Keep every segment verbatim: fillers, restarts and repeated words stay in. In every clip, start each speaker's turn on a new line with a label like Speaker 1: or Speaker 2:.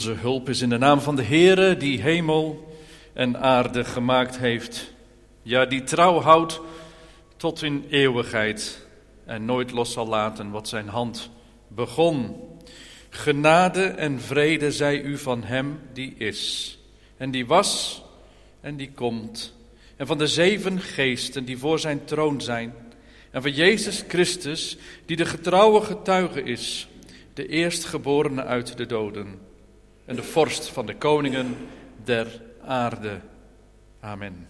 Speaker 1: Onze hulp is in de naam van de Heere, die hemel en aarde gemaakt heeft. Ja, die trouw houdt tot in eeuwigheid en nooit los zal laten wat zijn hand begon. Genade en vrede zij u van hem die is en die was en die komt. En van de zeven geesten die voor zijn troon zijn. En van Jezus Christus die de getrouwe getuige is. De eerstgeborene uit de doden. En de vorst van de koningen der aarde. Amen.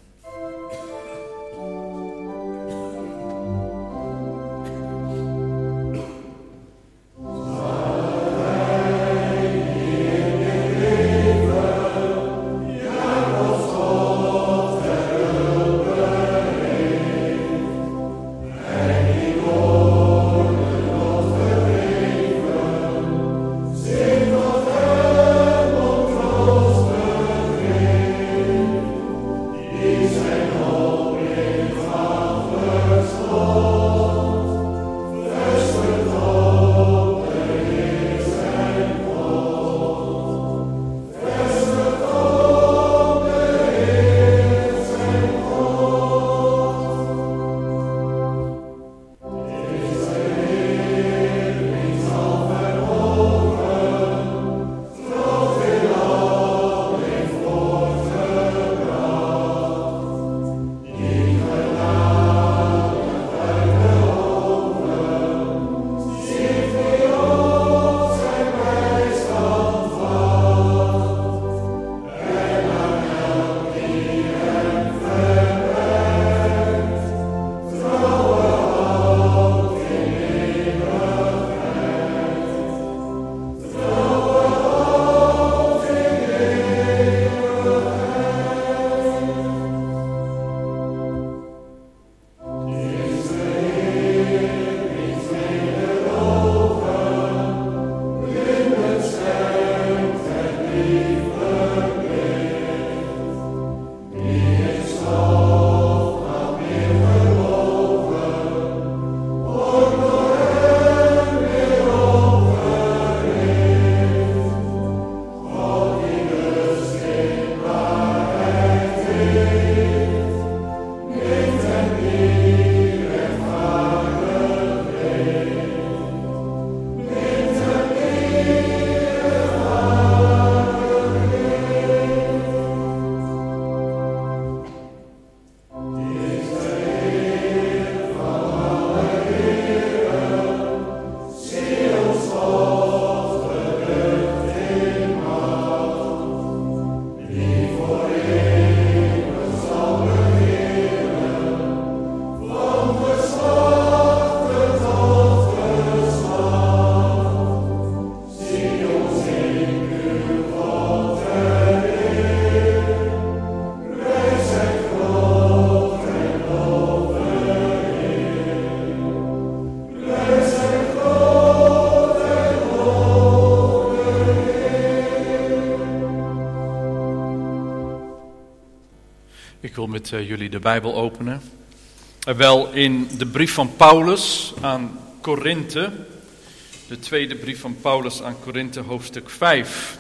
Speaker 1: Ik wil met uh, jullie de Bijbel openen. Uh, wel in de brief van Paulus aan Korinthe. De tweede brief van Paulus aan Korinthe, hoofdstuk vijf.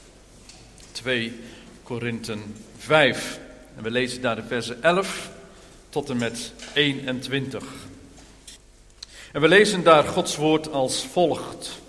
Speaker 1: twee Korinthen vijf. En we lezen daar de versen elf tot en met eenentwintig. En we lezen daar Gods woord als volgt.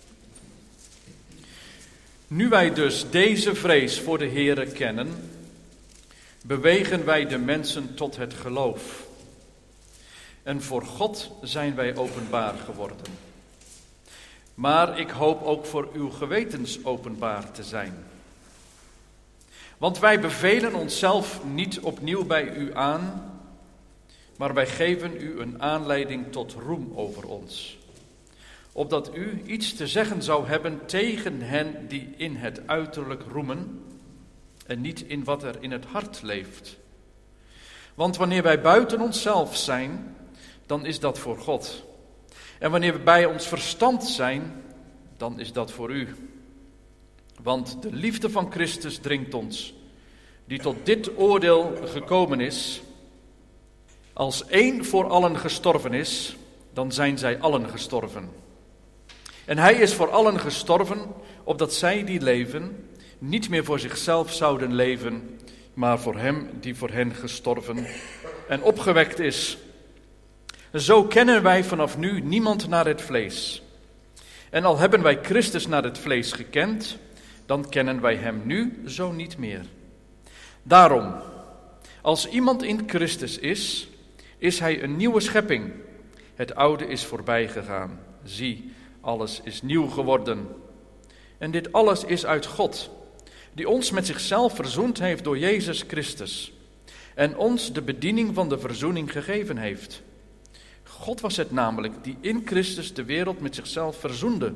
Speaker 1: Nu wij dus deze vrees voor de Heere kennen, bewegen wij de mensen tot het geloof. En voor God zijn wij openbaar geworden. Maar ik hoop ook voor uw gewetens openbaar te zijn. Want wij bevelen onszelf niet opnieuw bij u aan, maar wij geven u een aanleiding tot roem over ons. Opdat u iets te zeggen zou hebben tegen hen die in het uiterlijk roemen en niet in wat er in het hart leeft. Want wanneer wij buiten onszelf zijn, dan is dat voor God. En wanneer we bij ons verstand zijn, dan is dat voor u. Want de liefde van Christus dringt ons, die tot dit oordeel gekomen is. Als één voor allen gestorven is, dan zijn zij allen gestorven. En hij is voor allen gestorven, opdat zij die leven niet meer voor zichzelf zouden leven, maar voor hem die voor hen gestorven en opgewekt is. Zo kennen wij vanaf nu niemand naar het vlees. En al hebben wij Christus naar het vlees gekend, dan kennen wij hem nu zo niet meer. Daarom, als iemand in Christus is, is hij een nieuwe schepping. Het oude is voorbij gegaan. Zie, alles is nieuw geworden. En dit alles is uit God, die ons met zichzelf verzoend heeft door Jezus Christus en ons de bediening van de verzoening gegeven heeft. God was het namelijk die in Christus de wereld met zichzelf verzoende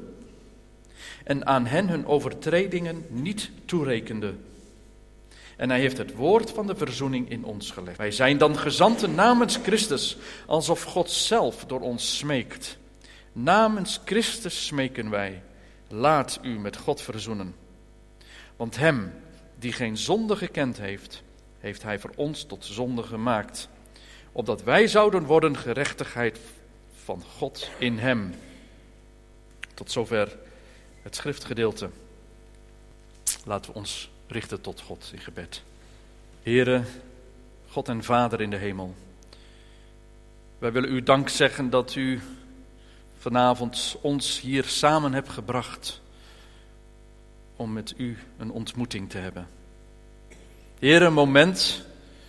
Speaker 1: en aan hen hun overtredingen niet toerekende. En hij heeft het woord van de verzoening in ons gelegd. Wij zijn dan gezanten namens Christus, alsof God zelf door ons smeekt. Namens Christus smeken wij, laat u met God verzoenen. Want hem, die geen zonde gekend heeft, heeft hij voor ons tot zonde gemaakt, opdat wij zouden worden gerechtigheid van God in hem. Tot zover het schriftgedeelte. Laten we ons richten tot God in gebed. Heere, God en Vader in de hemel, wij willen u dank zeggen dat u vanavond ons hier samen hebt gebracht om met u een ontmoeting te hebben. Heere, een moment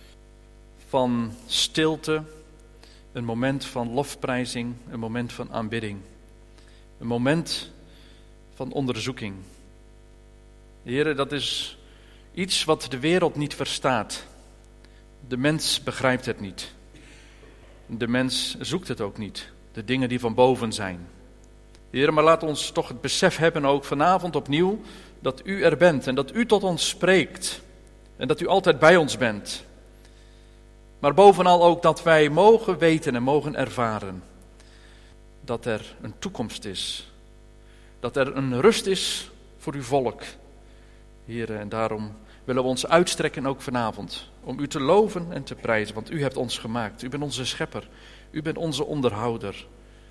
Speaker 1: van stilte, een moment van lofprijzing, een moment van aanbidding, een moment van onderzoeking. Heere, dat is iets wat de wereld niet verstaat. De mens begrijpt het niet. De mens zoekt het ook niet, de dingen die van boven zijn. Heere, maar laat ons toch het besef hebben ook vanavond opnieuw dat u er bent en dat u tot ons spreekt en dat u altijd bij ons bent. Maar bovenal ook dat wij mogen weten en mogen ervaren dat er een toekomst is. Dat er een rust is voor uw volk. Heere, en daarom willen we ons uitstrekken ook vanavond om u te loven en te prijzen, want u hebt ons gemaakt. U bent onze schepper. U bent onze onderhouder.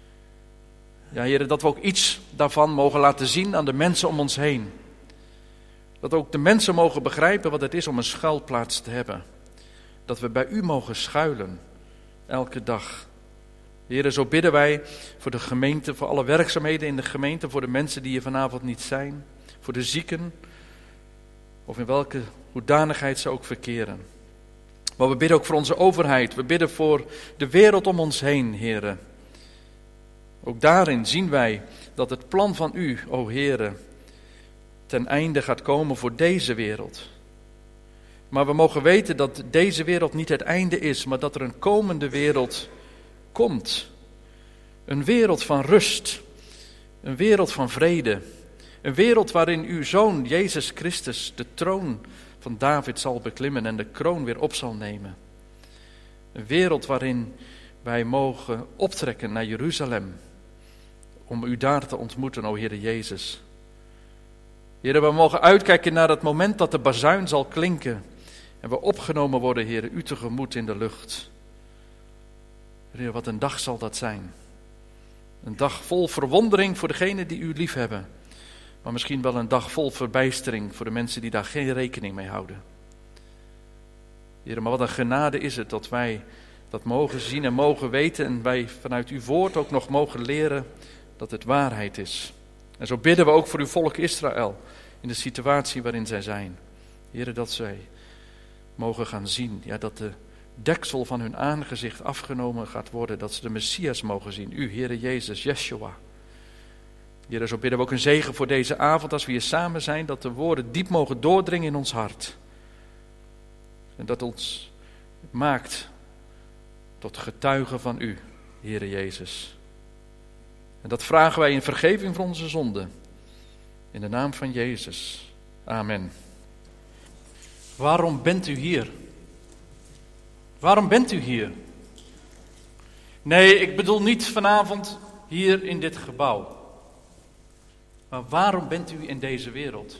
Speaker 1: Ja, Heere, dat we ook iets daarvan mogen laten zien aan de mensen om ons heen. Dat ook de mensen mogen begrijpen wat het is om een schuilplaats te hebben. Dat we bij u mogen schuilen, elke dag. Heere, zo bidden wij voor de gemeente, voor alle werkzaamheden in de gemeente, voor de mensen die hier vanavond niet zijn, voor de zieken, of in welke hoedanigheid ze ook verkeren. Maar we bidden ook voor onze overheid, we bidden voor de wereld om ons heen, Heere. Ook daarin zien wij dat het plan van u, o Heere, ten einde gaat komen voor deze wereld. Maar we mogen weten dat deze wereld niet het einde is, maar dat er een komende wereld komt. Een wereld van rust, een wereld van vrede, een wereld waarin uw Zoon Jezus Christus de troon van David zal beklimmen en de kroon weer op zal nemen. Een wereld waarin wij mogen optrekken naar Jeruzalem, om u daar te ontmoeten, o Heere Jezus. Heere, we mogen uitkijken naar het moment dat de bazuin zal klinken en we opgenomen worden, Heere, u tegemoet in de lucht. Heere, wat een dag zal dat zijn. Een dag vol verwondering voor degenen die u lief hebben, maar misschien wel een dag vol verbijstering voor de mensen die daar geen rekening mee houden. Heere, maar wat een genade is het dat wij dat mogen zien en mogen weten en wij vanuit uw woord ook nog mogen leren dat het waarheid is. En zo bidden we ook voor uw volk Israël in de situatie waarin zij zijn. Heere, dat zij mogen gaan zien, ja, dat de deksel van hun aangezicht afgenomen gaat worden, dat ze de Messias mogen zien, u, Heere Jezus, Yeshua. Heere, zo bidden we ook een zegen voor deze avond als we hier samen zijn, dat de woorden diep mogen doordringen in ons hart. En dat ons maakt tot getuigen van u, Heere Jezus. En dat vragen wij in vergeving van onze zonden. In de naam van Jezus. Amen. Waarom bent u hier? Waarom bent u hier? Nee, ik bedoel niet vanavond hier in dit gebouw. Maar waarom bent u in deze wereld?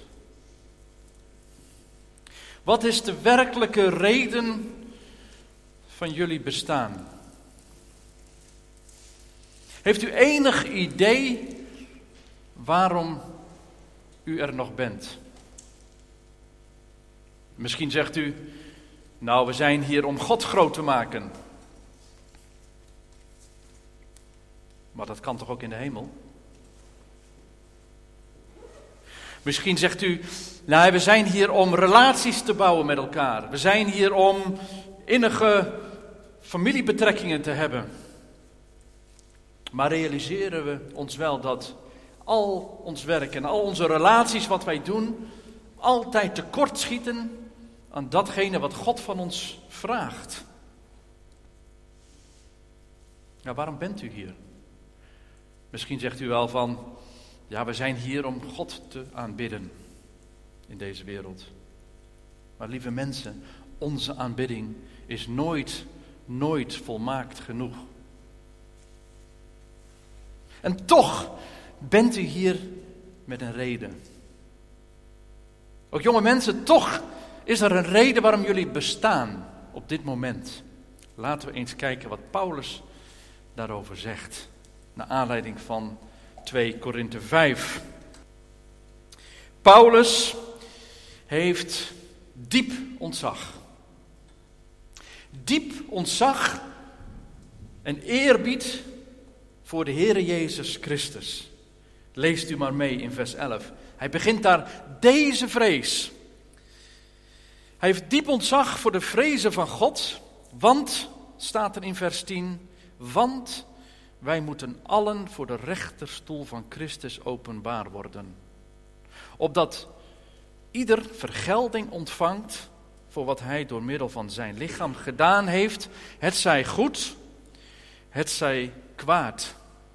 Speaker 1: Wat is de werkelijke reden van jullie bestaan? Heeft u enig idee waarom u er nog bent. Misschien zegt u, nou, we zijn hier om God groot te maken. Maar dat kan toch ook in de hemel? Misschien zegt u, nou, we zijn hier om relaties te bouwen met elkaar. We zijn hier om innige familiebetrekkingen te hebben. Maar realiseren we ons wel dat al ons werk en al onze relaties wat wij doen altijd tekortschieten aan datgene wat God van ons vraagt? Ja, waarom bent u hier? Misschien zegt u wel van, ja, we zijn hier om God te aanbidden in deze wereld. Maar lieve mensen, onze aanbidding is nooit, nooit volmaakt genoeg. En toch bent u hier met een reden. Ook jonge mensen, toch is er een reden waarom jullie bestaan op dit moment. Laten we eens kijken wat Paulus daarover zegt. Naar aanleiding van twee Korinthe vijf. Paulus heeft diep ontzag. Diep ontzag en eerbied voor de Heere Jezus Christus. Leest u maar mee in vers elf. Hij begint daar deze vrees. Hij heeft diep ontzag voor de vrezen van God, want, staat er in vers tien, want wij moeten allen voor de rechterstoel van Christus openbaar worden. Opdat ieder vergelding ontvangt voor wat hij door middel van zijn lichaam gedaan heeft, het zij goed, het zij kwaad.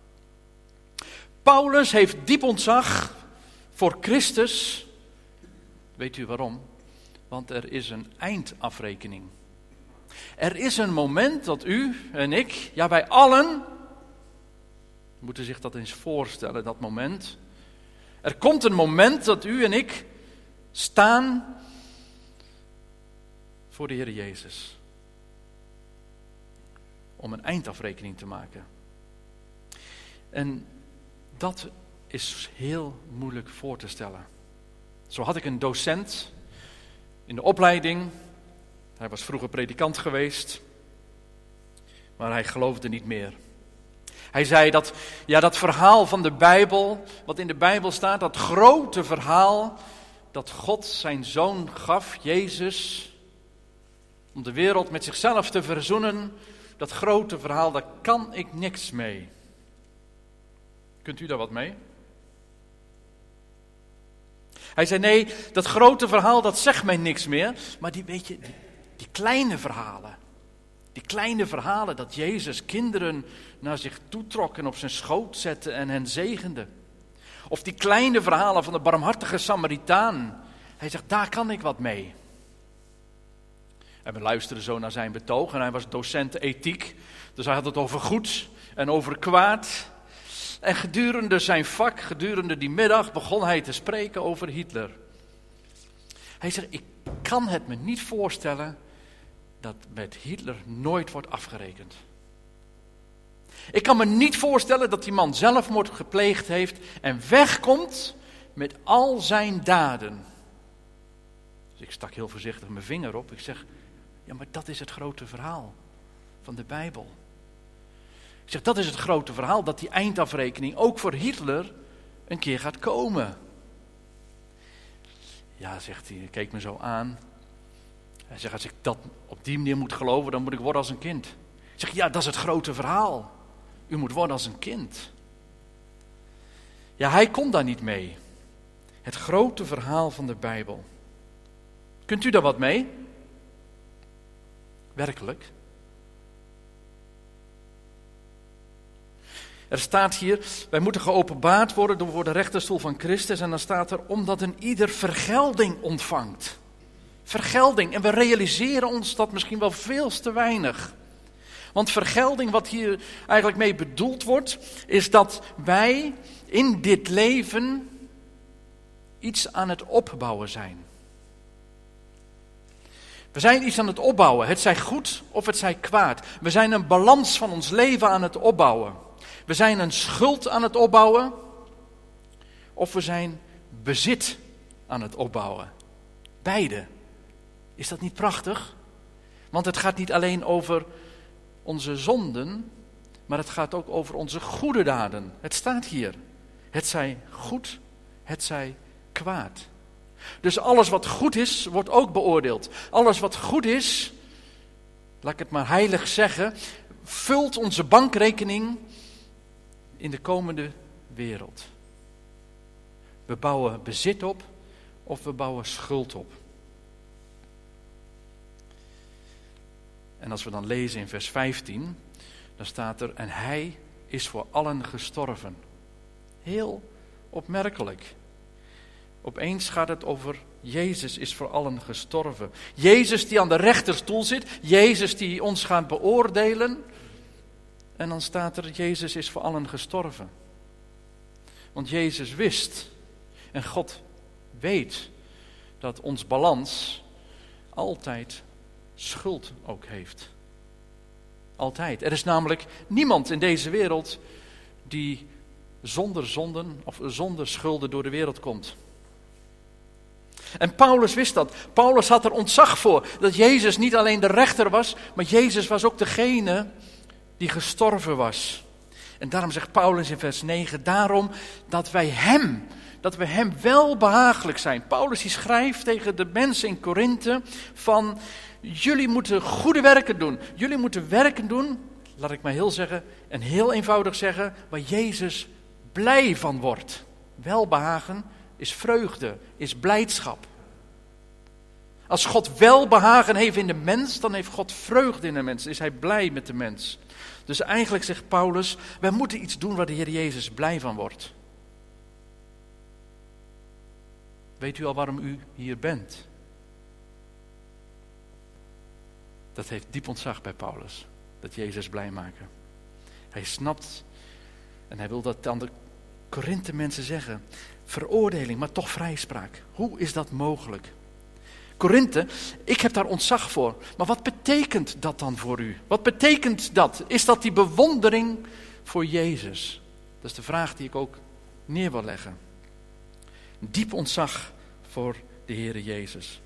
Speaker 1: Paulus heeft diep ontzag voor Christus. Weet u waarom? Want er is een eindafrekening. Er is een moment dat u en ik, ja wij allen, moeten zich dat eens voorstellen, dat moment. Er komt een moment dat u en ik staan voor de Heer Jezus. Om een eindafrekening te maken. En dat is heel moeilijk voor te stellen. Zo had ik een docent in de opleiding. Hij was vroeger predikant geweest. Maar hij geloofde niet meer. Hij zei dat, ja, dat verhaal van de Bijbel, wat in de Bijbel staat, dat grote verhaal, dat God zijn zoon gaf, Jezus, om de wereld met zichzelf te verzoenen, dat grote verhaal, daar kan ik niks mee. Kunt u daar wat mee? Hij zei, nee, dat grote verhaal, dat zegt mij niks meer, maar die, weet je, die, die kleine verhalen, die kleine verhalen dat Jezus kinderen naar zich toetrok en op zijn schoot zette en hen zegende. Of die kleine verhalen van de barmhartige Samaritaan. Hij zegt, daar kan ik wat mee. En we luisterden zo naar zijn betoog en hij was docent ethiek. Dus hij had het over goed en over kwaad. En gedurende zijn vak, gedurende die middag, begon hij te spreken over Hitler. Hij zegt, ik kan het me niet voorstellen dat met Hitler nooit wordt afgerekend. Ik kan me niet voorstellen dat die man zelfmoord gepleegd heeft en wegkomt met al zijn daden. Dus ik stak heel voorzichtig mijn vinger op. Ik zeg, ja, maar dat is het grote verhaal van de Bijbel. Ik zeg, dat is het grote verhaal, dat die eindafrekening ook voor Hitler een keer gaat komen. Ja, zegt hij, hij keek me zo aan. Hij zegt, als ik dat op die manier moet geloven, dan moet ik worden als een kind. Ik zeg, ja, dat is het grote verhaal. U moet worden als een kind. Ja, hij kon daar niet mee. Het grote verhaal van de Bijbel. Kunt u daar wat mee? Werkelijk. Er staat hier, wij moeten geopenbaard worden door de rechterstoel van Christus. En dan staat er, omdat een ieder vergelding ontvangt. Vergelding. En we realiseren ons dat misschien wel veel te weinig. Want vergelding, wat hier eigenlijk mee bedoeld wordt, is dat wij in dit leven iets aan het opbouwen zijn. We zijn iets aan het opbouwen, het zij goed of het zij kwaad. We zijn een balans van ons leven aan het opbouwen. We zijn een schuld aan het opbouwen of we zijn bezit aan het opbouwen. Beide. Is dat niet prachtig? Want het gaat niet alleen over onze zonden, maar het gaat ook over onze goede daden. Het staat hier. Het zij goed, het zij kwaad. Dus alles wat goed is, wordt ook beoordeeld. Alles wat goed is, laat ik het maar heilig zeggen, vult onze bankrekening in de komende wereld. We bouwen bezit op of we bouwen schuld op. En als we dan lezen in vers vijftien, dan staat er, en hij is voor allen gestorven. Heel opmerkelijk. Opeens gaat het over Jezus is voor allen gestorven. Jezus die aan de rechterstoel zit, Jezus die ons gaat beoordelen. En dan staat er, Jezus is voor allen gestorven. Want Jezus wist, en God weet, dat ons balans altijd schuld ook heeft. Altijd. Er is namelijk niemand in deze wereld die zonder zonden of zonder schulden door de wereld komt. En Paulus wist dat. Paulus had er ontzag voor dat Jezus niet alleen de rechter was, maar Jezus was ook degene die gestorven was. En daarom zegt Paulus in vers negen, daarom dat wij hem, dat we hem wel behagelijk zijn. Paulus die schrijft tegen de mensen in Korinthe van, jullie moeten goede werken doen. Jullie moeten werken doen, laat ik maar heel zeggen, en heel eenvoudig zeggen, waar Jezus blij van wordt. Welbehagen is vreugde, is blijdschap. Als God welbehagen heeft in de mens, dan heeft God vreugde in de mens. Is hij blij met de mens. Dus eigenlijk zegt Paulus, wij moeten iets doen waar de Heer Jezus blij van wordt. Weet u al waarom u hier bent? Dat heeft diep ontzag bij Paulus, dat Jezus blij maken. Hij snapt, en hij wil dat aan de Korinthe mensen zeggen, veroordeling, maar toch vrijspraak. Hoe is dat mogelijk? Korinthe, ik heb daar ontzag voor. Maar wat betekent dat dan voor u? Wat betekent dat? Is dat die bewondering voor Jezus? Dat is de vraag die ik ook neer wil leggen. Diep ontzag voor de Heere Jezus.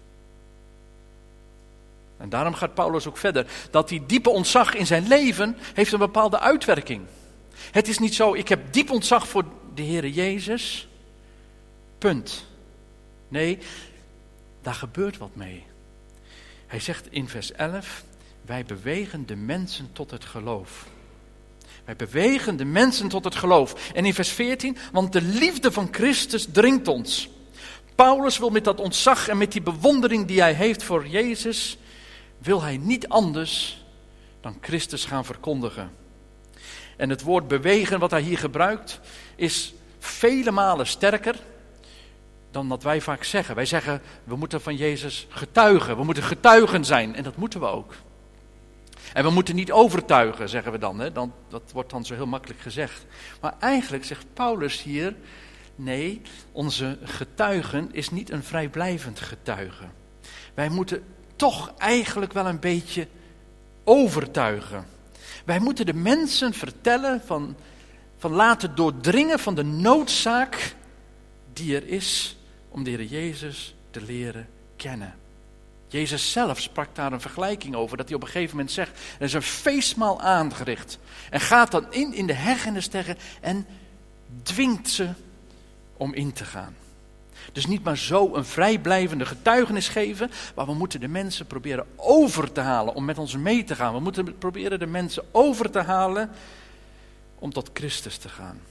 Speaker 1: En daarom gaat Paulus ook verder. Dat die diepe ontzag in zijn leven heeft een bepaalde uitwerking. Het is niet zo, ik heb diep ontzag voor de Heere Jezus. Punt. Nee, daar gebeurt wat mee. Hij zegt in vers elf, wij bewegen de mensen tot het geloof. Wij bewegen de mensen tot het geloof. En in vers veertien, want de liefde van Christus dringt ons. Paulus wil met dat ontzag en met die bewondering die hij heeft voor Jezus, wil hij niet anders dan Christus gaan verkondigen. En het woord bewegen wat hij hier gebruikt is vele malen sterker dan dat wij vaak zeggen. Wij zeggen, we moeten van Jezus getuigen. We moeten getuigen zijn. En dat moeten we ook. En we moeten niet overtuigen, zeggen we dan. Hè? dan dat wordt dan zo heel makkelijk gezegd. Maar eigenlijk zegt Paulus hier, nee, onze getuigen is niet een vrijblijvend getuige. Wij moeten toch eigenlijk wel een beetje overtuigen. Wij moeten de mensen vertellen van, van laten doordringen van de noodzaak die er is om de Heer Jezus te leren kennen. Jezus zelf sprak daar een vergelijking over, dat hij op een gegeven moment zegt, er is een feestmaal aangericht. En gaat dan in, in de heg en de steggen en dwingt ze om in te gaan. Dus niet maar zo een vrijblijvende getuigenis geven, maar we moeten de mensen proberen over te halen om met ons mee te gaan. We moeten proberen de mensen over te halen om tot Christus te gaan.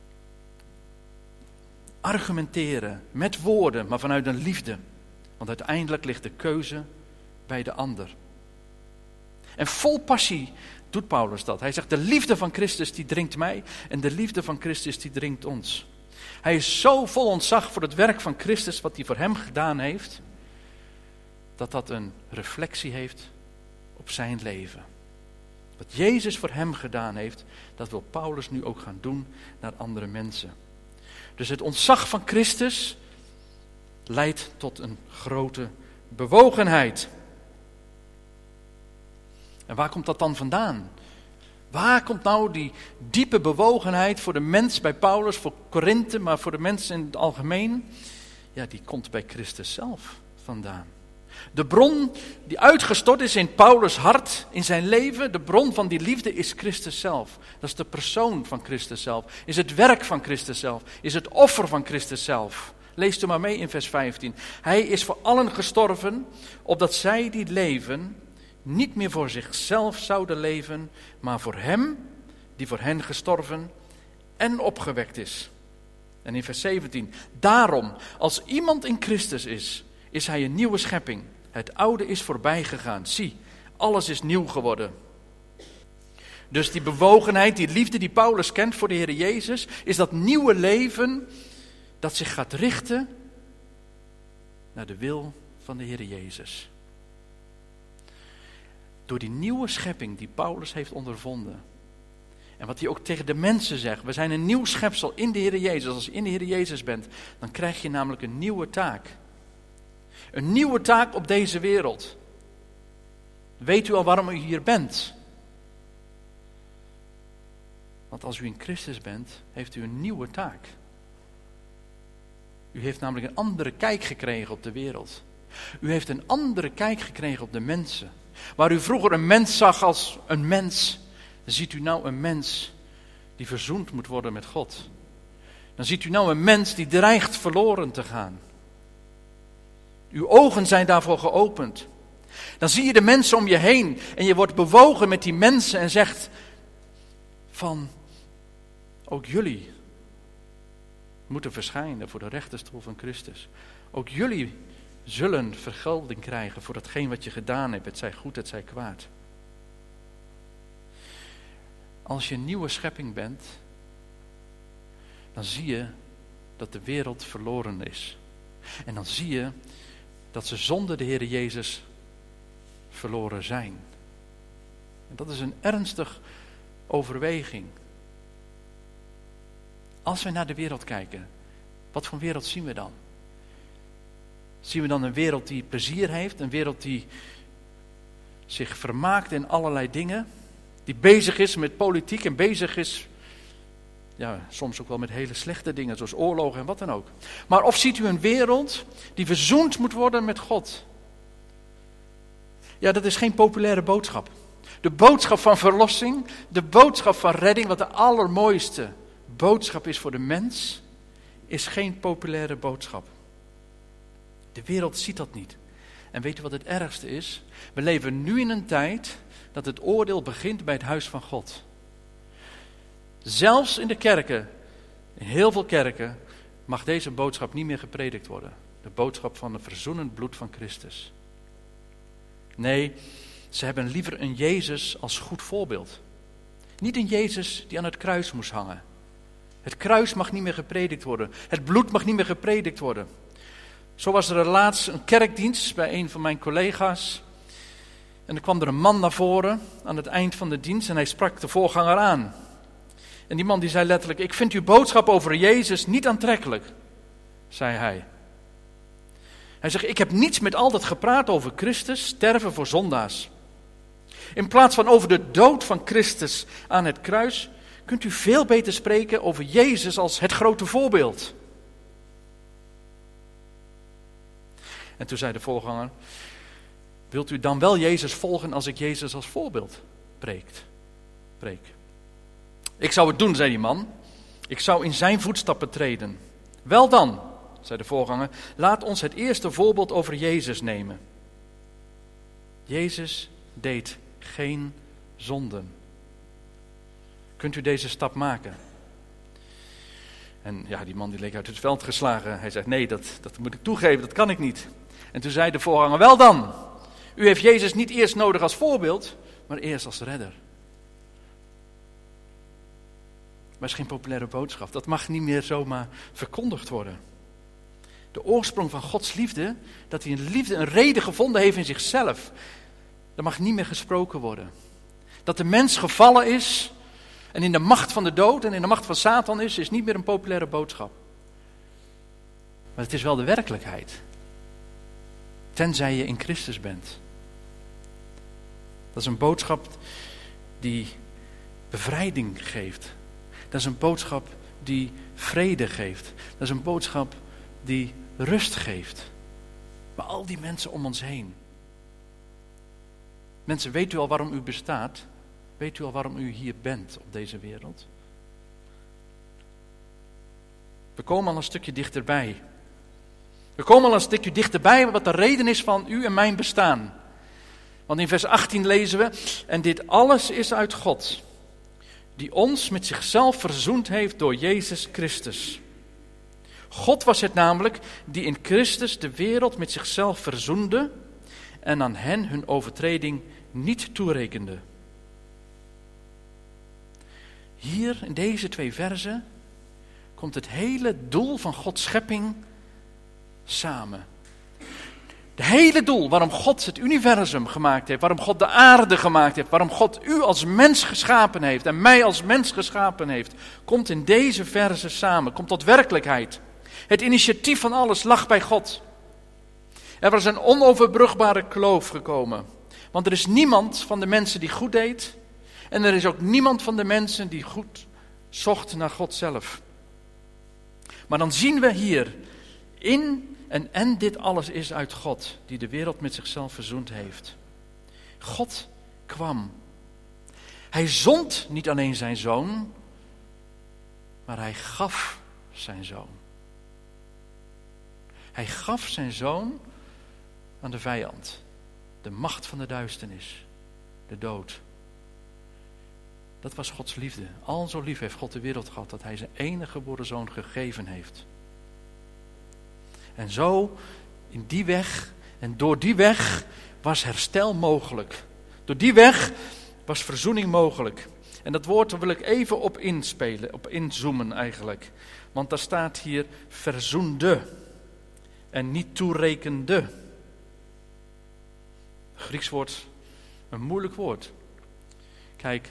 Speaker 1: Argumenteren met woorden, maar vanuit een liefde. Want uiteindelijk ligt de keuze bij de ander. En vol passie doet Paulus dat. Hij zegt, de liefde van Christus die dringt mij en de liefde van Christus die dringt ons. Hij is zo vol ontzag voor het werk van Christus, wat hij voor hem gedaan heeft, dat dat een reflectie heeft op zijn leven. Wat Jezus voor hem gedaan heeft, dat wil Paulus nu ook gaan doen naar andere mensen. Dus het ontzag van Christus leidt tot een grote bewogenheid. En waar komt dat dan vandaan? Waar komt nou die diepe bewogenheid voor de mens bij Paulus, voor Korinthe, maar voor de mensen in het algemeen? Ja, die komt bij Christus zelf vandaan. De bron die uitgestort is in Paulus' hart, in zijn leven, de bron van die liefde is Christus zelf. Dat is de persoon van Christus zelf, is het werk van Christus zelf, is het offer van Christus zelf. Lees u maar mee in vers vijftien. Hij is voor allen gestorven, opdat zij die leven niet meer voor zichzelf zouden leven, maar voor hem die voor hen gestorven en opgewekt is. En in vers zeventien. Daarom, als iemand in Christus is, is hij een nieuwe schepping. Het oude is voorbij gegaan. Zie, alles is nieuw geworden. Dus die bewogenheid, die liefde die Paulus kent voor de Heer Jezus, is dat nieuwe leven dat zich gaat richten naar de wil van de Heer Jezus. Door die nieuwe schepping die Paulus heeft ondervonden. En wat hij ook tegen de mensen zegt. We zijn een nieuw schepsel in de Heer Jezus. Als je in de Heer Jezus bent, dan krijg je namelijk een nieuwe taak. Een nieuwe taak op deze wereld. Weet u al waarom u hier bent? Want als u in Christus bent, heeft u een nieuwe taak. U heeft namelijk een andere kijk gekregen op de wereld. U heeft een andere kijk gekregen op de mensen. Waar u vroeger een mens zag als een mens, dan ziet u nou een mens die verzoend moet worden met God. Dan ziet u nou een mens die dreigt verloren te gaan. Uw ogen zijn daarvoor geopend. Dan zie je de mensen om je heen en je wordt bewogen met die mensen en zegt van, ook jullie moeten verschijnen voor de rechterstoel van Christus. Ook jullie zullen vergelding krijgen voor datgene wat je gedaan hebt, het zij goed, het zij kwaad. Als je een nieuwe schepping bent, dan zie je dat de wereld verloren is. En dan zie je dat ze zonder de Heer Jezus verloren zijn. En dat is een ernstig overweging. Als we naar de wereld kijken, wat voor wereld zien we dan? Zien we dan een wereld die plezier heeft, een wereld die zich vermaakt in allerlei dingen, die bezig is met politiek en bezig is, ja, soms ook wel met hele slechte dingen, zoals oorlogen en wat dan ook. Maar of ziet u een wereld die verzoend moet worden met God? Ja, dat is geen populaire boodschap. De boodschap van verlossing, de boodschap van redding, wat de allermooiste boodschap is voor de mens, is geen populaire boodschap. De wereld ziet dat niet. En weet u wat het ergste is? We leven nu in een tijd dat het oordeel begint bij het huis van God. Zelfs in de kerken, in heel veel kerken, mag deze boodschap niet meer gepredikt worden. De boodschap van het verzoenend bloed van Christus. Nee, ze hebben liever een Jezus als goed voorbeeld. Niet een Jezus die aan het kruis moest hangen. Het kruis mag niet meer gepredikt worden. Het bloed mag niet meer gepredikt worden. Zo was er laatst een kerkdienst bij een van mijn collega's. En er kwam er een man naar voren aan het eind van de dienst en hij sprak de voorganger aan. En die man die zei letterlijk, ik vind uw boodschap over Jezus niet aantrekkelijk, zei hij. Hij zegt, ik heb niets met al dat gepraat over Christus, sterven voor zondaars. In plaats van over de dood van Christus aan het kruis, kunt u veel beter spreken over Jezus als het grote voorbeeld. En toen zei de voorganger, wilt u dan wel Jezus volgen als ik Jezus als voorbeeld preekt, preek? Ik zou het doen, zei die man. Ik zou in zijn voetstappen treden. Wel dan, zei de voorganger, laat ons het eerste voorbeeld over Jezus nemen. Jezus deed geen zonden. Kunt u deze stap maken? En ja, die man die leek uit het veld geslagen. Hij zegt, nee, dat, dat moet ik toegeven, dat kan ik niet. En toen zei de voorganger, wel dan. U heeft Jezus niet eerst nodig als voorbeeld, maar eerst als redder. Maar het is geen populaire boodschap. Dat mag niet meer zomaar verkondigd worden. De oorsprong van Gods liefde, dat hij een liefde, een reden gevonden heeft in zichzelf, dat mag niet meer gesproken worden. Dat de mens gevallen is en in de macht van de dood en in de macht van Satan is, is niet meer een populaire boodschap. Maar het is wel de werkelijkheid. Tenzij je in Christus bent. Dat is een boodschap die bevrijding geeft. Dat is een boodschap die vrede geeft. Dat is een boodschap die rust geeft. Maar al die mensen om ons heen. Mensen, weet u al waarom u bestaat? Weet u al waarom u hier bent op deze wereld? We komen al een stukje dichterbij. We komen al een stukje dichterbij wat de reden is van u en mijn bestaan. Want in vers achttien lezen we: en dit alles is uit God, die ons met zichzelf verzoend heeft door Jezus Christus. God was het namelijk die in Christus de wereld met zichzelf verzoende en aan hen hun overtreding niet toerekende. Hier in deze twee verzen komt het hele doel van Gods schepping samen. Het hele doel waarom God het universum gemaakt heeft, waarom God de aarde gemaakt heeft, waarom God u als mens geschapen heeft en mij als mens geschapen heeft, komt in deze verzen samen, komt tot werkelijkheid. Het initiatief van alles lag bij God. Er was een onoverbrugbare kloof gekomen. Want er is niemand van de mensen die goed deed. En er is ook niemand van de mensen die goed zocht naar God zelf. Maar dan zien we hier in en en dit alles is uit God, die de wereld met zichzelf verzoend heeft. God kwam. Hij zond niet alleen zijn zoon, maar hij gaf zijn zoon. Hij gaf zijn zoon aan de vijand, de macht van de duisternis, de dood. Dat was Gods liefde. Al zo lief heeft God de wereld gehad dat hij zijn enige geboren zoon gegeven heeft. En zo, in die weg en door die weg was herstel mogelijk. Door die weg was verzoening mogelijk. En dat woord daar wil ik even op inspelen, op inzoomen eigenlijk. Want daar staat hier verzoende en niet toerekende. Grieks woord, een moeilijk woord. Kijk,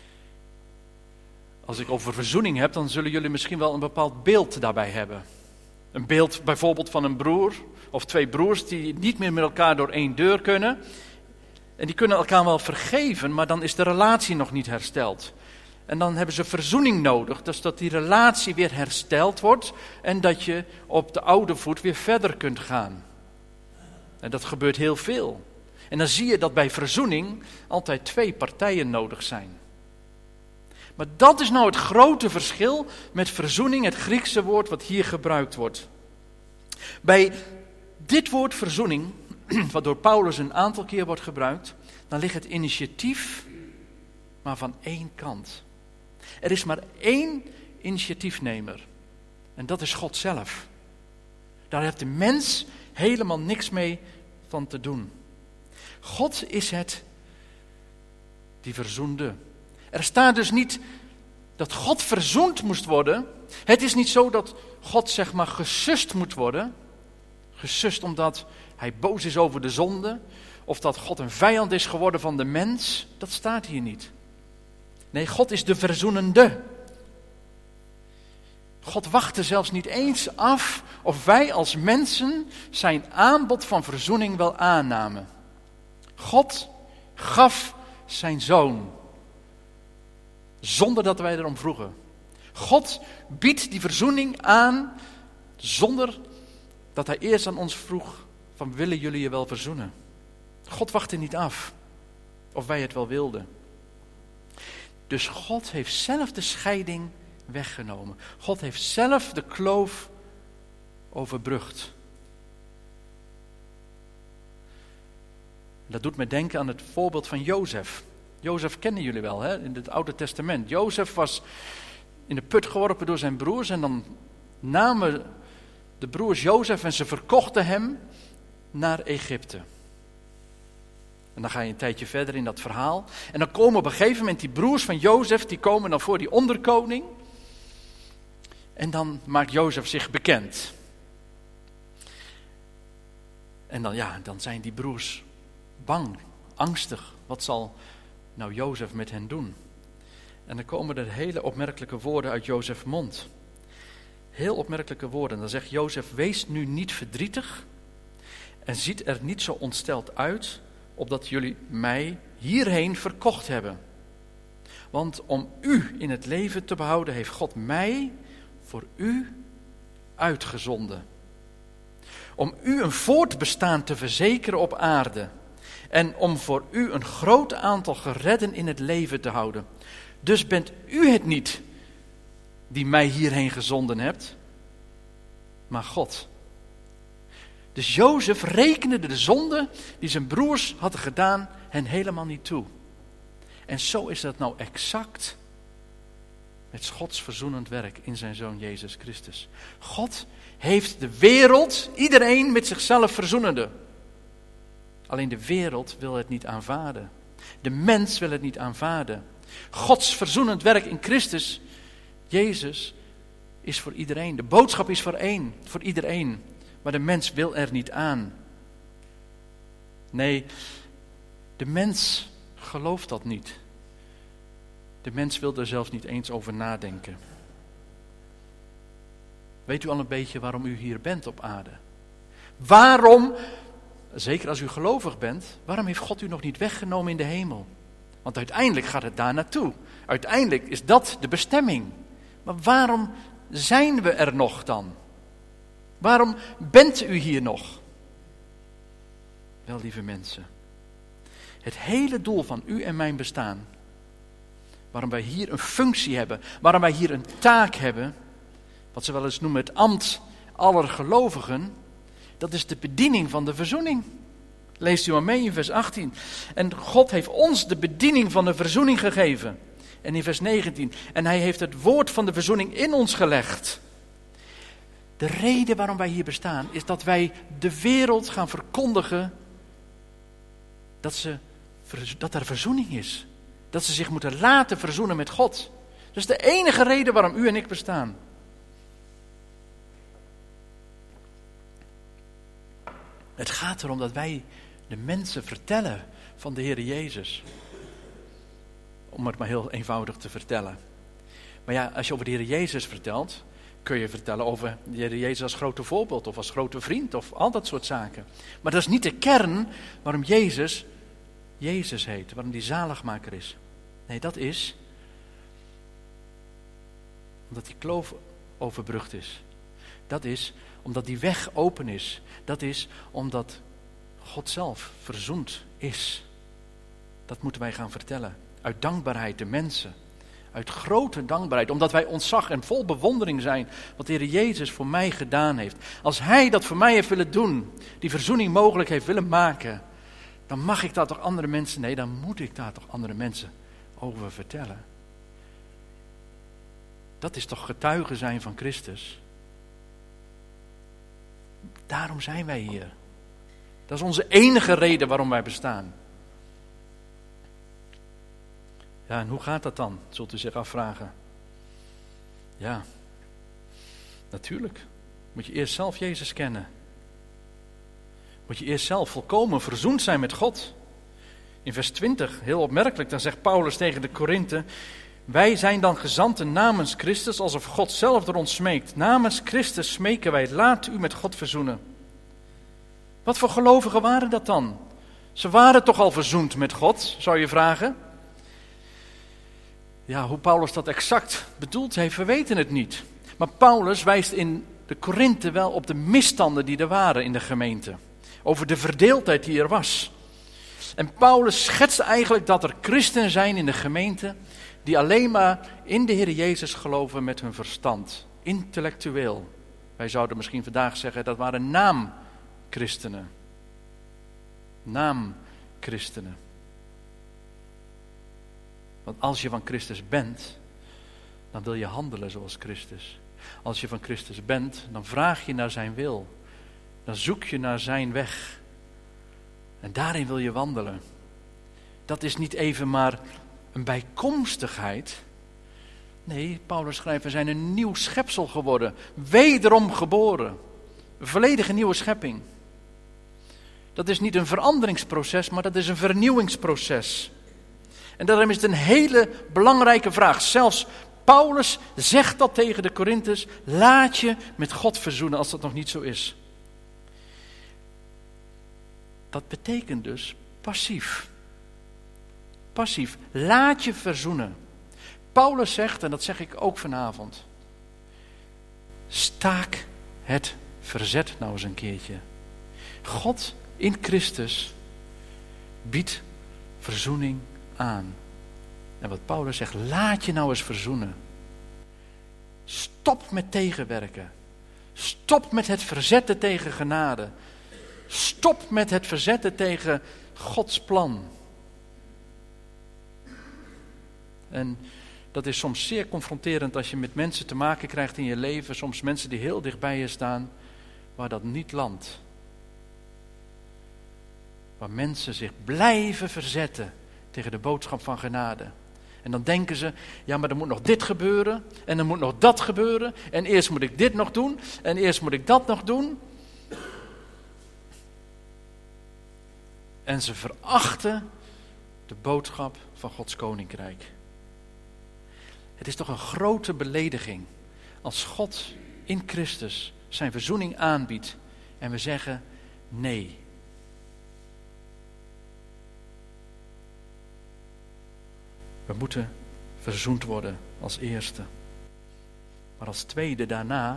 Speaker 1: als ik over verzoening heb, dan zullen jullie misschien wel een bepaald beeld daarbij hebben. Een beeld bijvoorbeeld van een broer of twee broers die niet meer met elkaar door één deur kunnen. En die kunnen elkaar wel vergeven, maar dan is de relatie nog niet hersteld. En dan hebben ze verzoening nodig, dus dat die relatie weer hersteld wordt en dat je op de oude voet weer verder kunt gaan. En dat gebeurt heel veel. En dan zie je dat bij verzoening altijd twee partijen nodig zijn. Maar dat is nou het grote verschil met verzoening, het Griekse woord wat hier gebruikt wordt. Bij dit woord verzoening, wat door Paulus een aantal keer wordt gebruikt, dan ligt het initiatief maar van één kant. Er is maar één initiatiefnemer en dat is God zelf. Daar heeft de mens helemaal niks mee van te doen. God is het die verzoende. Er staat dus niet dat God verzoend moest worden. Het is niet zo dat God zeg maar gesust moet worden. Gesust omdat hij boos is over de zonde. Of dat God een vijand is geworden van de mens. Dat staat hier niet. Nee, God is de verzoenende. God wachtte zelfs niet eens af of wij als mensen zijn aanbod van verzoening wel aannamen. God gaf zijn zoon. Zonder dat wij erom vroegen. God biedt die verzoening aan zonder dat hij eerst aan ons vroeg van willen jullie je wel verzoenen. God wachtte niet af of wij het wel wilden. Dus God heeft zelf de scheiding weggenomen. God heeft zelf de kloof overbrugd. Dat doet me denken aan het voorbeeld van Jozef. Jozef kennen jullie wel, hè? In het Oude Testament. Jozef was in de put geworpen door zijn broers en dan namen de broers Jozef en ze verkochten hem naar Egypte. En dan ga je een tijdje verder in dat verhaal. En dan komen op een gegeven moment die broers van Jozef, die komen dan voor die onderkoning. En dan maakt Jozef zich bekend. En dan, ja, dan zijn die broers bang, angstig. Wat zal nou Jozef met hen doen? En dan komen er hele opmerkelijke woorden uit Jozefs mond. Heel opmerkelijke woorden. Dan zegt Jozef, wees nu niet verdrietig en ziet er niet zo ontsteld uit, opdat jullie mij hierheen verkocht hebben. Want om u in het leven te behouden, heeft God mij voor u uitgezonden. Om u een voortbestaan te verzekeren op aarde. En om voor u een groot aantal geredden in het leven te houden. Dus bent u het niet die mij hierheen gezonden hebt, maar God. Dus Jozef rekende de zonde die zijn broers hadden gedaan hen helemaal niet toe. En zo is dat nou exact met Gods verzoenend werk in zijn Zoon Jezus Christus. God heeft de wereld, iedereen met zichzelf verzoenende. Alleen de wereld wil het niet aanvaarden. De mens wil het niet aanvaarden. Gods verzoenend werk in Christus, Jezus, is voor iedereen. De boodschap is voor één, voor iedereen. Maar de mens wil er niet aan. Nee, de mens gelooft dat niet. De mens wil er zelfs niet eens over nadenken. Weet u al een beetje waarom u hier bent op aarde? Waarom, zeker als u gelovig bent, waarom heeft God u nog niet weggenomen in de hemel? Want uiteindelijk gaat het daar naartoe. Uiteindelijk is dat de bestemming. Maar waarom zijn we er nog dan? Waarom bent u hier nog? Wel, lieve mensen, het hele doel van u en mijn bestaan, waarom wij hier een functie hebben, waarom wij hier een taak hebben, wat ze wel eens noemen het ambt aller gelovigen, dat is de bediening van de verzoening. Leest u maar mee in vers achttien. En God heeft ons de bediening van de verzoening gegeven. En in vers negentien. En hij heeft het woord van de verzoening in ons gelegd. De reden waarom wij hier bestaan is dat wij de wereld gaan verkondigen dat, ze, dat er verzoening is. Dat ze zich moeten laten verzoenen met God. Dat is de enige reden waarom u en ik bestaan. Het gaat erom dat wij de mensen vertellen van de Heer Jezus. Om het maar heel eenvoudig te vertellen. Maar ja, als je over de Heer Jezus vertelt, kun je vertellen over de Heer Jezus als grote voorbeeld of als grote vriend of al dat soort zaken. Maar dat is niet de kern waarom Jezus Jezus heet, waarom die zaligmaker is. Nee, dat is omdat die kloof overbrugd is. Dat is omdat die weg open is. Dat is omdat God zelf verzoend is. Dat moeten wij gaan vertellen. Uit dankbaarheid de mensen. Uit grote dankbaarheid. Omdat wij ontzag en vol bewondering zijn wat de Heer Jezus voor mij gedaan heeft. Als Hij dat voor mij heeft willen doen. Die verzoening mogelijk heeft willen maken. Dan mag ik daar toch andere mensen. Nee, dan moet ik daar toch andere mensen over vertellen. Dat is toch getuige zijn van Christus. Daarom zijn wij hier. Dat is onze enige reden waarom wij bestaan. Ja, en hoe gaat dat dan? Zult u zich afvragen. Ja, natuurlijk. Moet je eerst zelf Jezus kennen. Moet je eerst zelf volkomen verzoend zijn met God. In vers twintig, heel opmerkelijk, dan zegt Paulus tegen de Korinthe: wij zijn dan gezanten namens Christus, alsof God zelf door ons smeekt. Namens Christus smeken wij, laat u met God verzoenen. Wat voor gelovigen waren dat dan? Ze waren toch al verzoend met God, zou je vragen? Ja, hoe Paulus dat exact bedoeld heeft, we weten het niet. Maar Paulus wijst in de Korinthe wel op de misstanden die er waren in de gemeente. Over de verdeeldheid die er was. En Paulus schetst eigenlijk dat er christenen zijn in de gemeente die alleen maar in de Heer Jezus geloven met hun verstand. Intellectueel. Wij zouden misschien vandaag zeggen dat waren naamchristenen. Naamchristenen. Want als je van Christus bent, dan wil je handelen zoals Christus. Als je van Christus bent, dan vraag je naar zijn wil. Dan zoek je naar zijn weg. En daarin wil je wandelen. Dat is niet even maar een bijkomstigheid. Nee, Paulus schrijft, we zijn een nieuw schepsel geworden. Wederom geboren. Een volledige nieuwe schepping. Dat is niet een veranderingsproces, maar dat is een vernieuwingsproces. En daarom is het een hele belangrijke vraag. Zelfs Paulus zegt dat tegen de Korinthus. Laat je met God verzoenen als dat nog niet zo is. Dat betekent dus passief. Passief. Laat je verzoenen. Paulus zegt, en dat zeg ik ook vanavond. Staak het verzet nou eens een keertje. God in Christus biedt verzoening aan. En wat Paulus zegt, laat je nou eens verzoenen. Stop met tegenwerken. Stop met het verzetten tegen genade. Stop met het verzetten tegen Gods plan. En dat is soms zeer confronterend als je met mensen te maken krijgt in je leven. Soms mensen die heel dicht bij je staan, waar dat niet landt. Waar mensen zich blijven verzetten tegen de boodschap van genade. En dan denken ze, ja maar er moet nog dit gebeuren. En er moet nog dat gebeuren. En eerst moet ik dit nog doen. En eerst moet ik dat nog doen. En ze verachten de boodschap van Gods koninkrijk. Het is toch een grote belediging als God in Christus zijn verzoening aanbiedt en we zeggen nee. We moeten verzoend worden als eerste. Maar als tweede daarna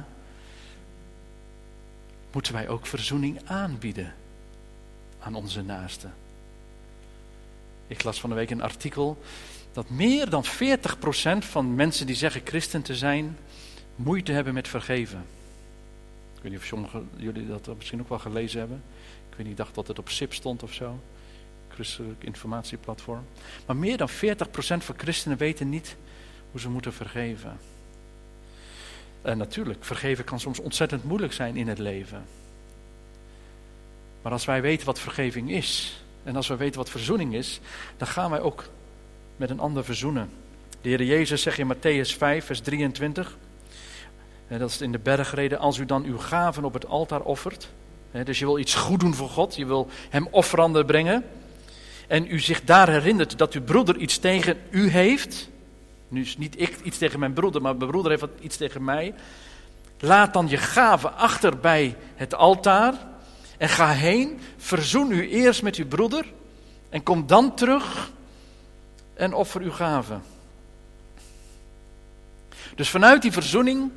Speaker 1: moeten wij ook verzoening aanbieden aan onze naasten. Ik las van de week een artikel dat meer dan veertig procent van mensen die zeggen christen te zijn, moeite hebben met vergeven. Ik weet niet of sommigen jullie dat misschien ook wel gelezen hebben. Ik weet niet, ik dacht dat het op S I P stond of zo. Christelijk informatieplatform. Maar meer dan veertig procent van christenen weten niet hoe ze moeten vergeven. En natuurlijk, vergeven kan soms ontzettend moeilijk zijn in het leven. Maar als wij weten wat vergeving is, en als wij weten wat verzoening is, dan gaan wij ook met een ander verzoenen. De Heer Jezus zegt in Matthäus vijf, vers drieëntwintig, dat is in de bergrede, als u dan uw gaven op het altaar offert, dus je wil iets goed doen voor God, je wil hem offeranden brengen, en u zich daar herinnert dat uw broeder iets tegen u heeft, nu is niet ik iets tegen mijn broeder, maar mijn broeder heeft iets tegen mij, laat dan je gaven achter bij het altaar en ga heen, verzoen u eerst met uw broeder en kom dan terug en offer uw gaven. Dus vanuit die verzoening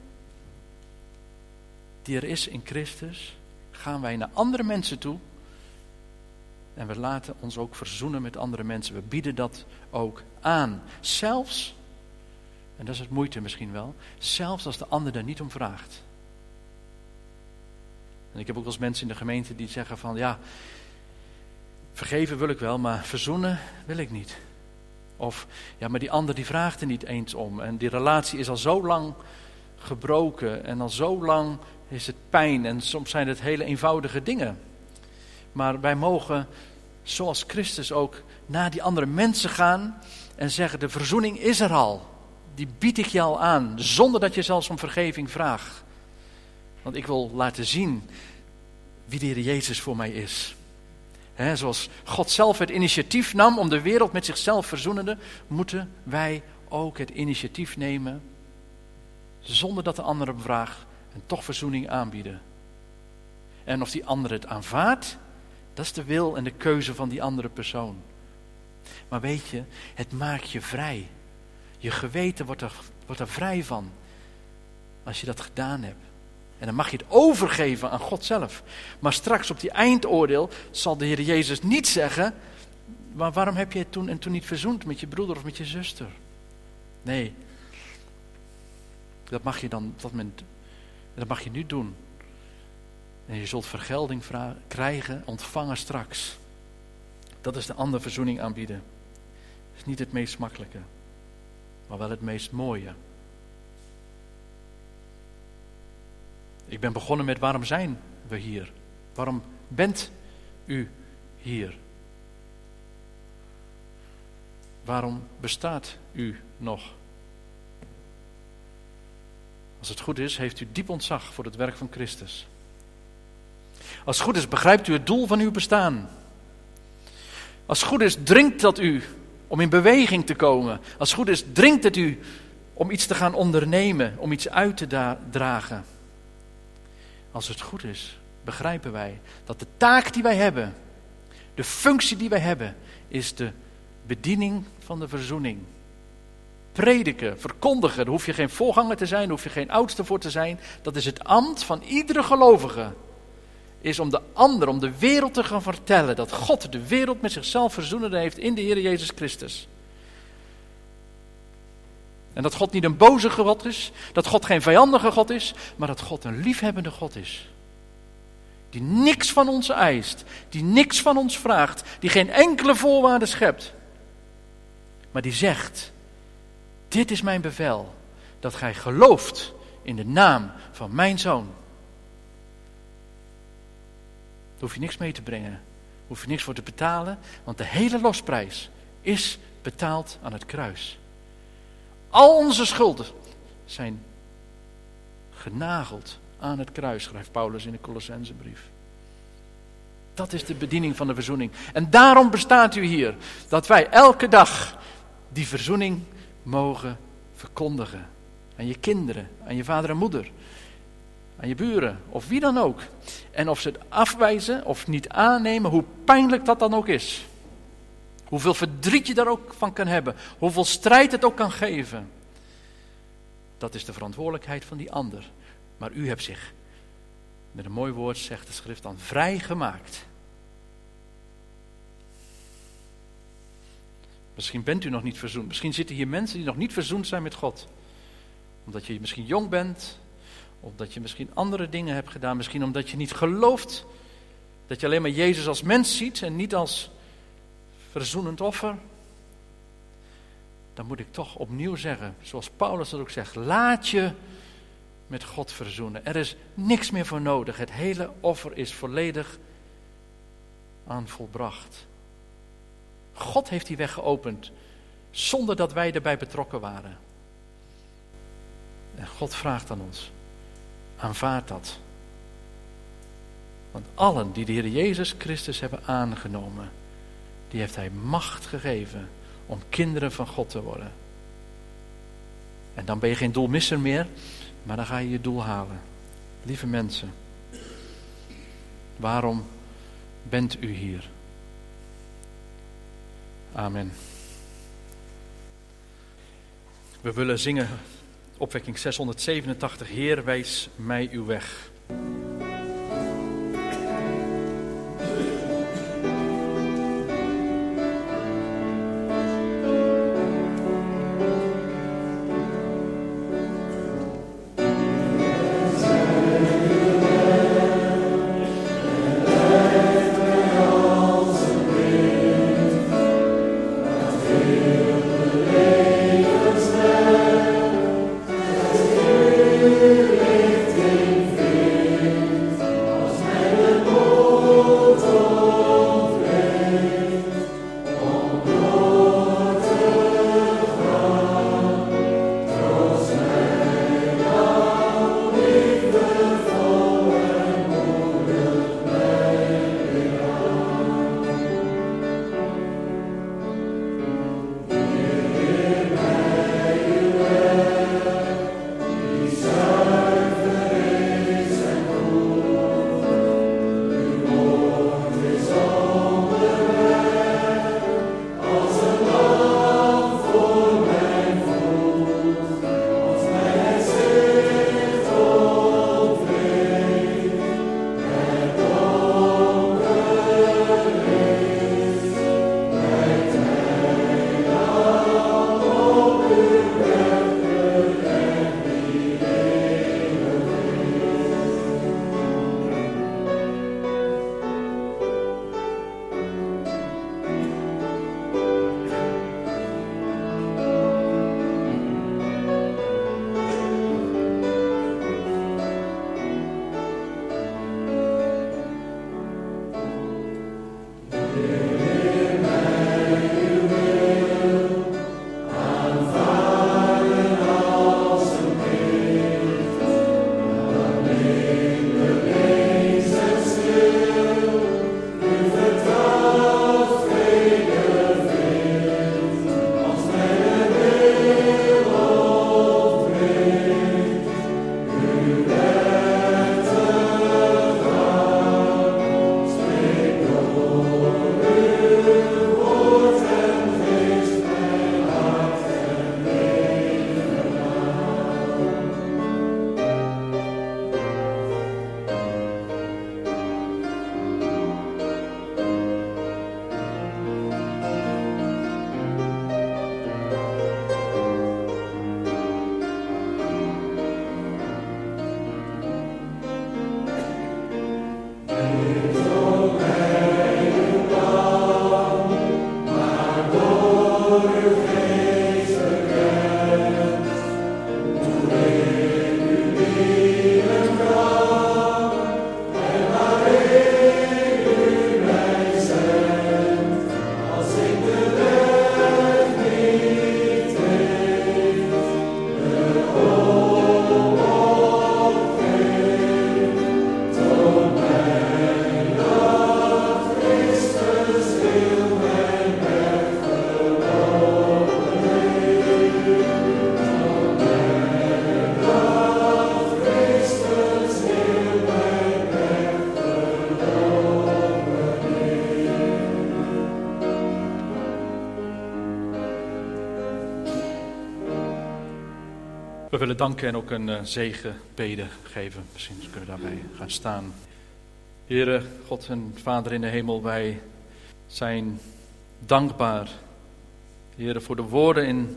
Speaker 1: die er is in Christus, gaan wij naar andere mensen toe en we laten ons ook verzoenen met andere mensen. We bieden dat ook aan. Zelfs, en dat is het moeite misschien wel, zelfs als de ander er niet om vraagt. En ik heb ook wel eens mensen in de gemeente die zeggen van, ja, vergeven wil ik wel, maar verzoenen wil ik niet. Of, ja, maar die ander die vraagt er niet eens om. En die relatie is al zo lang gebroken en al zo lang is het pijn. En soms zijn het hele eenvoudige dingen. Maar wij mogen, zoals Christus ook, naar die andere mensen gaan en zeggen, de verzoening is er al. Die bied ik je al aan, zonder dat je zelfs om vergeving vraagt. Want ik wil laten zien wie de Heer Jezus voor mij is. He, zoals God zelf het initiatief nam om de wereld met zichzelf verzoenende, moeten wij ook het initiatief nemen, zonder dat de ander hem vraagt, en toch verzoening aanbieden. En of die ander het aanvaardt, dat is de wil en de keuze van die andere persoon. Maar weet je, het maakt je vrij. Je geweten wordt er, wordt er vrij van, als je dat gedaan hebt. En dan mag je het overgeven aan God zelf. Maar straks op die eindoordeel zal de Heer Jezus niet zeggen, maar waarom heb je het toen en toen niet verzoend met je broeder of met je zuster? Nee, dat mag je dan op dat moment, dat mag je nu doen. En je zult vergelding vra- krijgen, ontvangen straks. Dat is de andere verzoening aanbieden. Dat is niet het meest makkelijke, maar wel het meest mooie. Ik ben begonnen met waarom zijn we hier? Waarom bent u hier? Waarom bestaat u nog? Als het goed is, heeft u diep ontzag voor het werk van Christus. Als het goed is, begrijpt u het doel van uw bestaan. Als het goed is, dringt dat u om in beweging te komen. Als het goed is, dringt het u om iets te gaan ondernemen, om iets uit te da- dragen. Als het goed is, begrijpen wij dat de taak die wij hebben, de functie die wij hebben, is de bediening van de verzoening. prediken, verkondigen. Daar hoef je geen voorganger te zijn, daar hoef je geen oudste voor te zijn. Dat is het ambt van iedere gelovige. Is om de ander, om de wereld te gaan vertellen dat God de wereld met zichzelf verzoenen heeft in de Heer Jezus Christus. En dat God niet een boze God is, dat God geen vijandige God is, maar dat God een liefhebbende God is. Die niks van ons eist, die niks van ons vraagt, die geen enkele voorwaarde schept. Maar die zegt, dit is mijn bevel, dat gij gelooft in de naam van mijn Zoon. Daar hoef je niks mee te brengen, daar hoef je niks voor te betalen, want de hele losprijs is betaald aan het kruis. Al onze schulden zijn genageld aan het kruis, schrijft Paulus in de Colossensebrief. Dat is de bediening van de verzoening. En daarom bestaat u hier, dat wij elke dag die verzoening mogen verkondigen. Aan je kinderen, aan je vader en moeder, aan je buren of wie dan ook. En of ze het afwijzen of niet aannemen, hoe pijnlijk dat dan ook is. Hoeveel verdriet je daar ook van kan hebben. Hoeveel strijd het ook kan geven. Dat is de verantwoordelijkheid van die ander. Maar u hebt zich, met een mooi woord zegt de schrift dan, vrijgemaakt. Misschien bent u nog niet verzoend. Misschien zitten hier mensen die nog niet verzoend zijn met God. Omdat je misschien jong bent. Of dat je misschien andere dingen hebt gedaan. Misschien omdat je niet gelooft. Dat je alleen maar Jezus als mens ziet en niet als verzoenend offer. Dan moet ik toch opnieuw zeggen, zoals Paulus dat ook zegt, laat je met God verzoenen. Er is niks meer voor nodig. Het hele offer is volledig aan volbracht. God heeft die weg geopend, zonder dat wij erbij betrokken waren. En God vraagt aan ons, aanvaard dat. Want allen die de Heer Jezus Christus hebben aangenomen, die heeft hij macht gegeven om kinderen van God te worden. En dan ben je geen doelmisser meer, maar dan ga je je doel halen. Lieve mensen, waarom bent u hier? Amen. We willen zingen opwekking zeshonderdzevenentachtig, Heer, wijs mij uw weg.
Speaker 2: Richting
Speaker 1: We willen danken en ook een uh, zegenbede geven. Misschien kunnen we daarbij gaan staan. Heere, God en Vader in de hemel, wij zijn dankbaar. Heere, voor de woorden in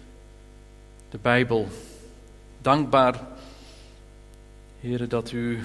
Speaker 1: de Bijbel. Dankbaar, Heere, dat u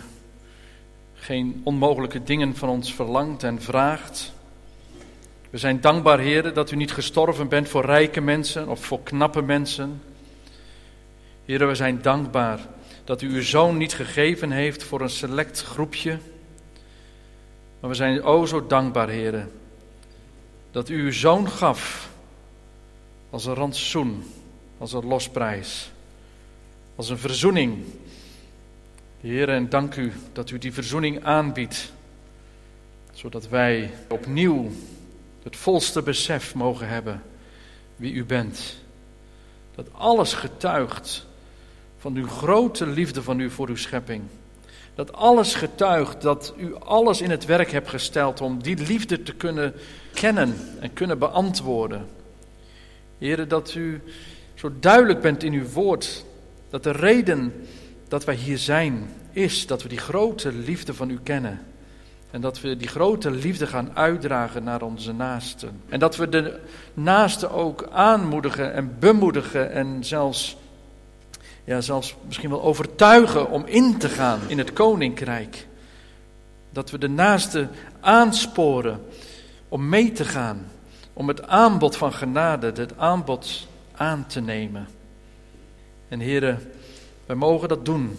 Speaker 1: geen onmogelijke dingen van ons verlangt en vraagt. We zijn dankbaar, Heere, dat u niet gestorven bent voor rijke mensen of voor knappe mensen. Heere, we zijn dankbaar dat u uw zoon niet gegeven heeft voor een select groepje. Maar we zijn o zo dankbaar, Heere, dat u uw zoon gaf als een rantsoen, als een losprijs, als een verzoening. Heere, en dank u dat u die verzoening aanbiedt, zodat wij opnieuw het volste besef mogen hebben wie u bent. Dat alles getuigt van uw grote liefde van u voor uw schepping. Dat alles getuigt dat u alles in het werk hebt gesteld om die liefde te kunnen kennen en kunnen beantwoorden. Heere, dat u zo duidelijk bent in uw woord, dat de reden dat wij hier zijn is dat we die grote liefde van u kennen. En dat we die grote liefde gaan uitdragen naar onze naasten. En dat we de naasten ook aanmoedigen en bemoedigen en zelfs, ja, zelfs misschien wel overtuigen om in te gaan in het koninkrijk. Dat we de naasten aansporen om mee te gaan. Om het aanbod van genade, het aanbod aan te nemen. En Heere, wij mogen dat doen.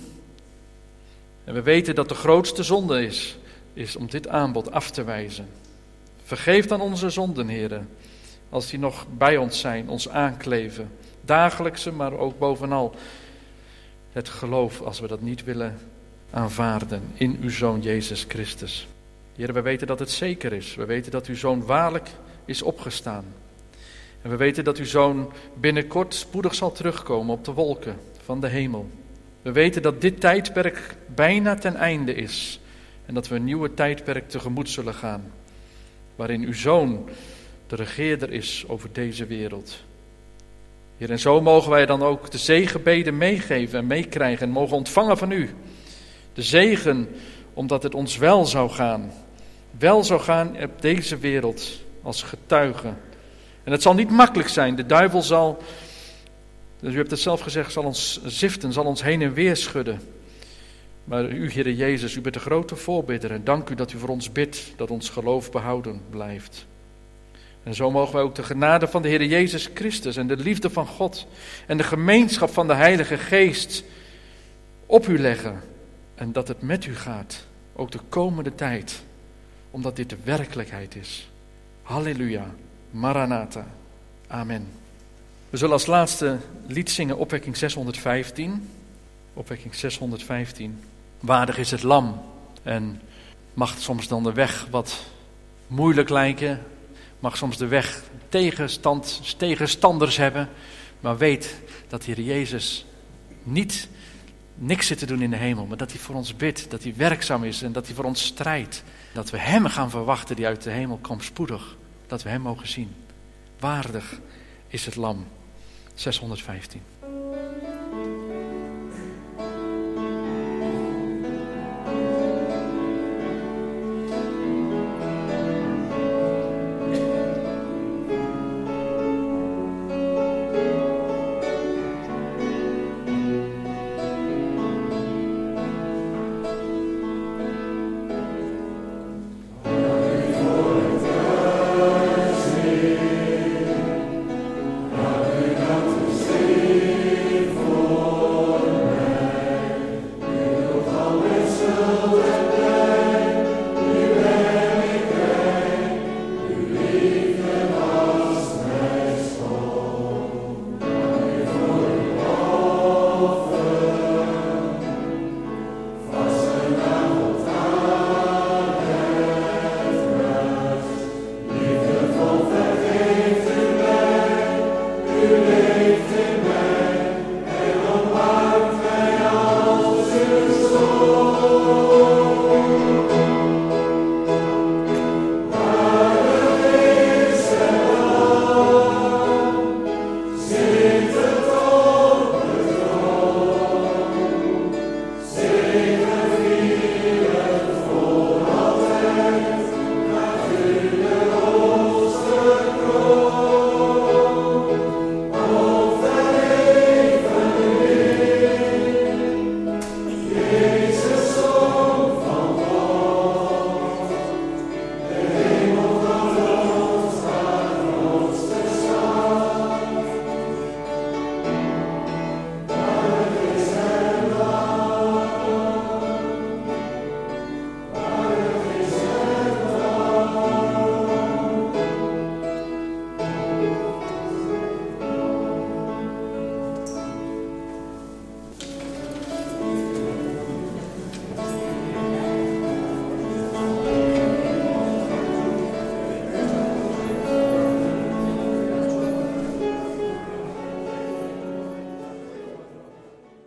Speaker 1: En we weten dat de grootste zonde is, is om dit aanbod af te wijzen. Vergeef dan onze zonden, Heere, als die nog bij ons zijn, ons aankleven. Dagelijkse, maar ook bovenal het geloof, als we dat niet willen aanvaarden in uw Zoon Jezus Christus. Heere, we weten dat het zeker is. We weten dat uw Zoon waarlijk is opgestaan. En we weten dat uw Zoon binnenkort spoedig zal terugkomen op de wolken van de hemel. We weten dat dit tijdperk bijna ten einde is. En dat we een nieuwe tijdperk tegemoet zullen gaan. Waarin uw Zoon de regeerder is over deze wereld. Heer, en zo mogen wij dan ook de zegenbeden meegeven en meekrijgen en mogen ontvangen van u. De zegen omdat het ons wel zou gaan. Wel zou gaan op deze wereld als getuigen. En het zal niet makkelijk zijn. De duivel zal, dus u hebt het zelf gezegd, zal ons ziften, zal ons heen en weer schudden. Maar u, Heere Jezus, u bent de grote voorbidder en dank u dat u voor ons bidt, dat ons geloof behouden blijft. En zo mogen wij ook de genade van de Heere Jezus Christus en de liefde van God en de gemeenschap van de Heilige Geest op u leggen. En dat het met u gaat, ook de komende tijd, omdat dit de werkelijkheid is. Halleluja, Maranatha, amen. We zullen als laatste lied zingen opwekking zeshonderdvijftien. Opwekking zeshonderdvijftien. Waardig is het lam. En mag soms dan de weg wat moeilijk lijken. Mag soms de weg tegenstand, tegenstanders hebben. Maar weet dat Heer Jezus niet niks zit te doen in de hemel. Maar dat hij voor ons bidt. Dat hij werkzaam is en dat hij voor ons strijdt. Dat we hem gaan verwachten die uit de hemel komt spoedig. Dat we hem mogen zien. Waardig is het lam. zeshonderdvijftien.